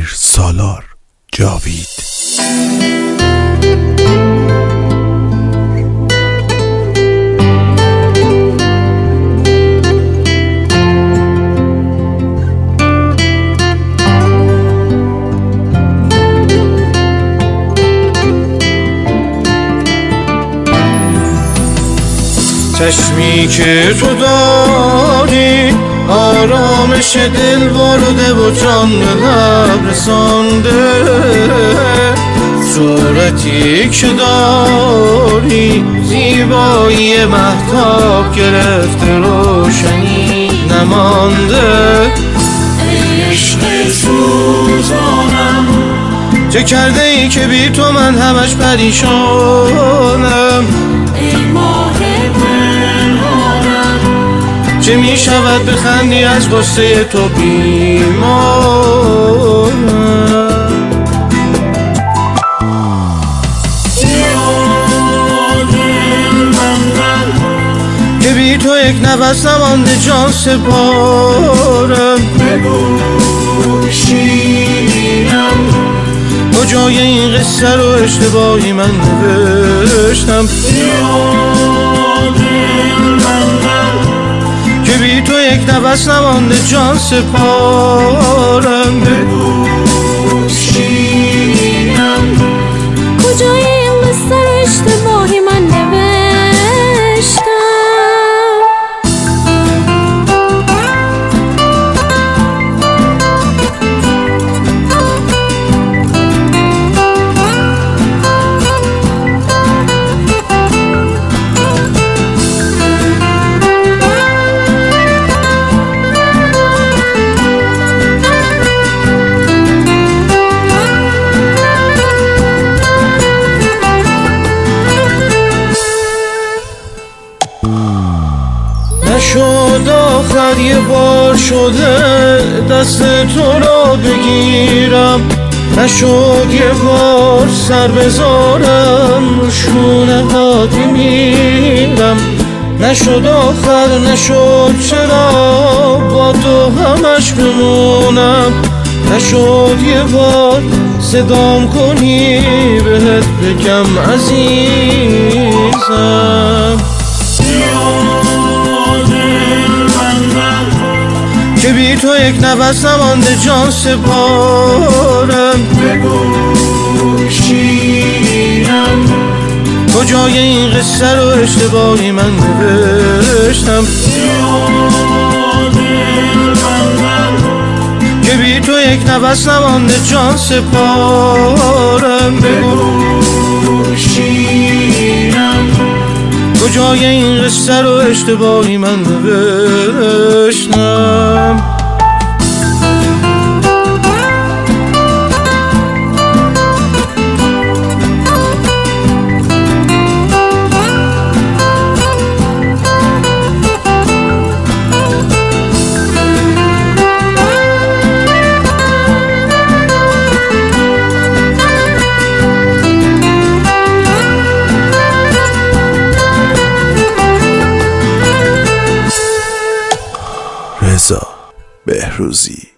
امیر سالار جاوید. چشمی که تو داری آرامش دل برده و جان به لب رسانده، صورتی که داری زیبایی مهتاب گرفته، روشنی نمانده. عشق سوزانم چه کرده ای که بی تو من همش پریشانم؟ چه می شود بخندی از غصه تو بیمارم؟ که بی تو یک نفس نمانده جان سپارم. بگو شیرم کجای این قصه رو اشتباهی من نوشتم؟ که بی تو یک نفس نمانده جان سپارم. بگو شیرم کجای این قصه رو اشتباهی من نوشتم؟ نشد آخر یه بار شده دست تو را بگیرم، نشد یه بار سر بذارم شونه هات میرم، نشد آخر نشد چرا با تو همش بمونم، نشد یه بار صدام کنی بهت بگم عزیزم. که بی تو یک نفس نمانده جان سپارم. بگو شیرم کجای این قصه رو اشتباهی من نوشتم؟ که بی تو یک نفس نمانده جان سپارم. بگو شیرم کجای این قصه رو اشتباهی من نوشتم؟ رضا بهروزی.